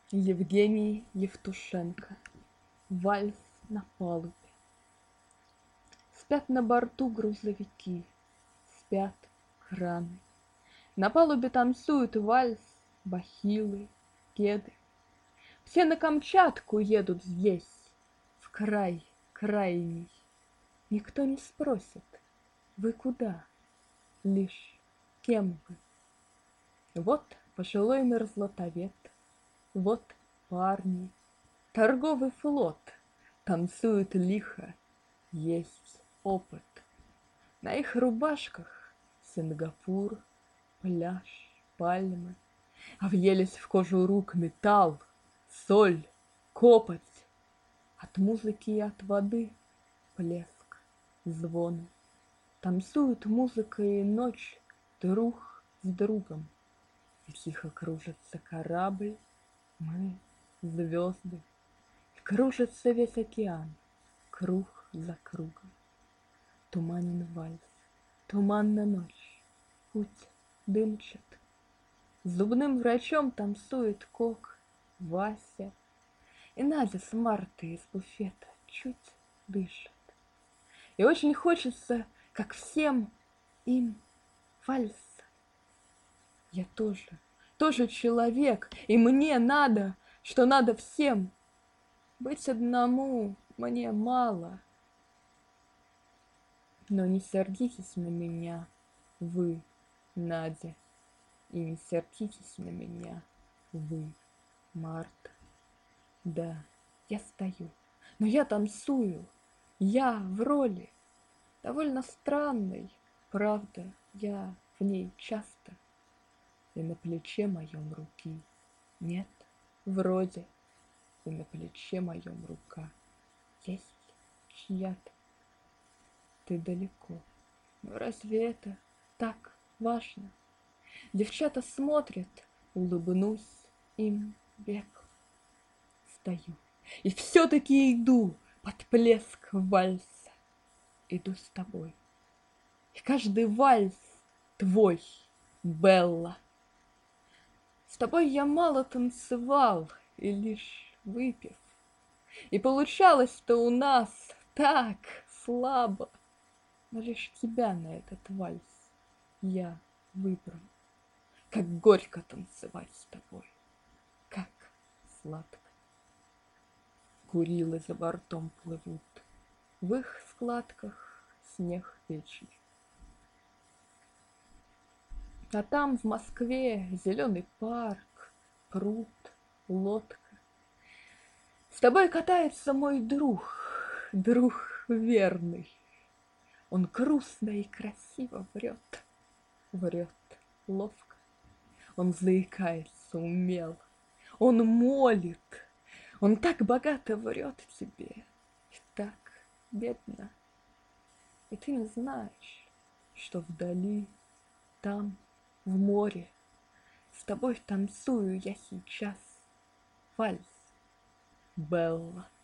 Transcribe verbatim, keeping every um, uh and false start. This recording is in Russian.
Евгений Евтушенко. Вальс на палубе. Спят на борту грузовики, спят краны. На палубе танцуют вальс бахилы, кеды. Все на Камчатку едут здесь, в край крайний. Никто не спросит, вы куда, лишь кем вы. Вот пожилой мерзлотовед, вот парни. Торговый флот танцует лихо, есть опыт. На их рубашках Сингапур, пляж, пальмы, а въелись в кожу рук металл, соль, копоть. От музыки и от воды плеск, звоны. Танцуют музыка и ночь друг с другом. И тихо кружится корабль, мы звезды. И кружится весь океан, круг за кругом. Туманен вальс, туманна ночь, путь дымчат. С зубным врачом танцует Кок, Вася. И Надя с Мартой из буфета чуть дышит. И очень хочется, как всем им, вальса. Я тоже, тоже человек, и мне надо, что надо всем. Быть одному мне мало. Но не сердитесь на меня, вы, Надя, и не сердитесь на меня, вы, Марта. Да, я стою, но я танцую, я в роли, довольно странной, правда, я в ней часто. И на плече моем руки нет, вроде, и на плече моем рука есть чья-то. Ты далеко, но разве это так важно? Девчата смотрят, улыбнусь им век. Стою и все-таки иду под плеск вальса. Иду с тобой, и каждый вальс твой, Белла. С тобой я мало танцевал, и лишь выпив. И получалось-то у нас так слабо. Но лишь тебя на этот вальс я выбрал. Как горько танцевать с тобой, как сладко. Курилы за бортом плывут, в их складках снег вечный. А там в Москве зеленый парк, пруд, лодка. С тобой катается мой друг, друг верный. Он грустно и красиво врет, врет ловко. Он заикается умело, он молит, он так богато врет тебе, и так бедно. И ты не знаешь, что вдали, там, в море, с тобой танцую я сейчас вальс, Белла.